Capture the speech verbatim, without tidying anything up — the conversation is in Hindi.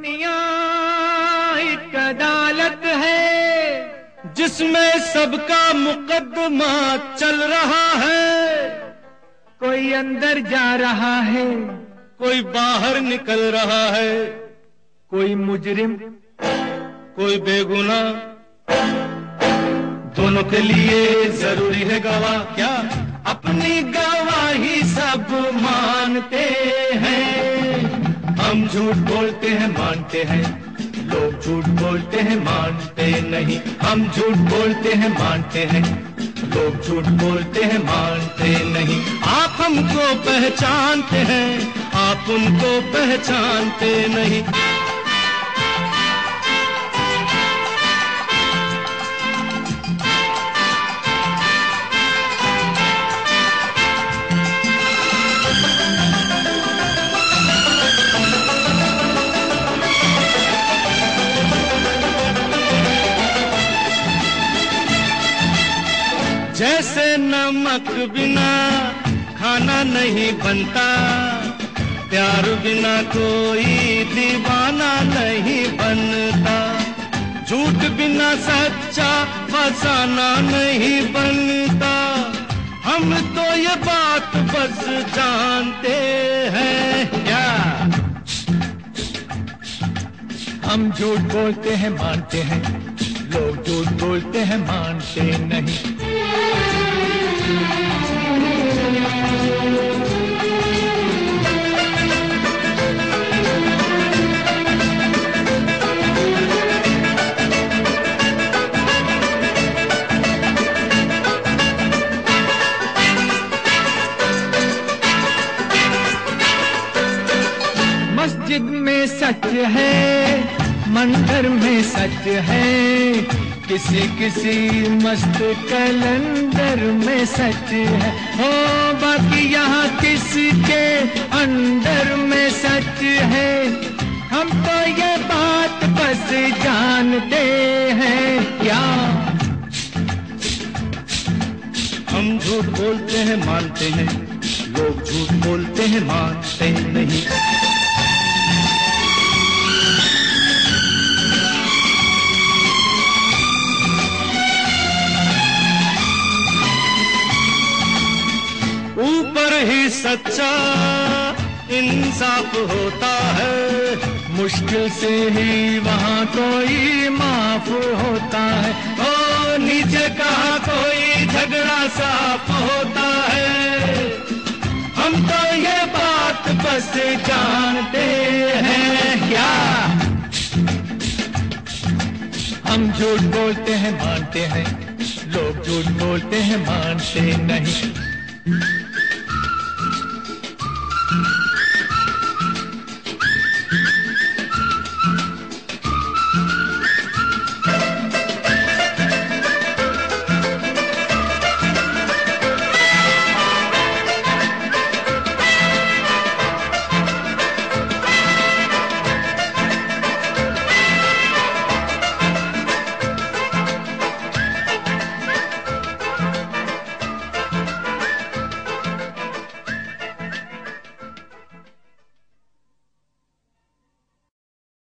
दुनिया एक अदालत है जिसमें सबका मुकदमा चल रहा है। कोई अंदर जा रहा है, कोई बाहर निकल रहा है, कोई मुजरिम, कोई बेगुनाह। दोनों के लिए जरूरी है गवाह। क्या अपनी गवाही सब मानते हैं? हम झूठ बोलते हैं मानते हैं, लोग झूठ बोलते हैं मानते नहीं। हम झूठ बोलते हैं मानते हैं, लोग झूठ बोलते हैं मानते नहीं। आप हमको पहचानते हैं, आप उनको पहचानते नहीं। जैसे नमक बिना खाना नहीं बनता, प्यार बिना कोई दीवाना नहीं बनता। झूठ बिना सच्चा फसाना नहीं बनता। हम तो ये बात बस जानते हैं। क्या हम झूठ बोलते हैं मानते हैं, लोग झूठ बोलते हैं मानते नहीं। मस्जिद में सच है, मंदिर में सच है, किसी किसी मस्त कैलेंडर में सच है। हो बाकी यहाँ किसके अंदर में सच है। हम तो ये बात बस जानते हैं। क्या हम झूठ बोलते हैं मानते हैं, लोग झूठ बोलते हैं मानते नहीं। ऊपर ही सच्चा इंसाफ होता है, मुश्किल से ही वहाँ कोई माफ होता है। ओ नीचे कहाँ कोई झगड़ा साफ होता है। हम तो ये बात बस जानते हैं। क्या हम झूठ बोलते हैं मानते हैं, लोग झूठ बोलते हैं मानते नहीं।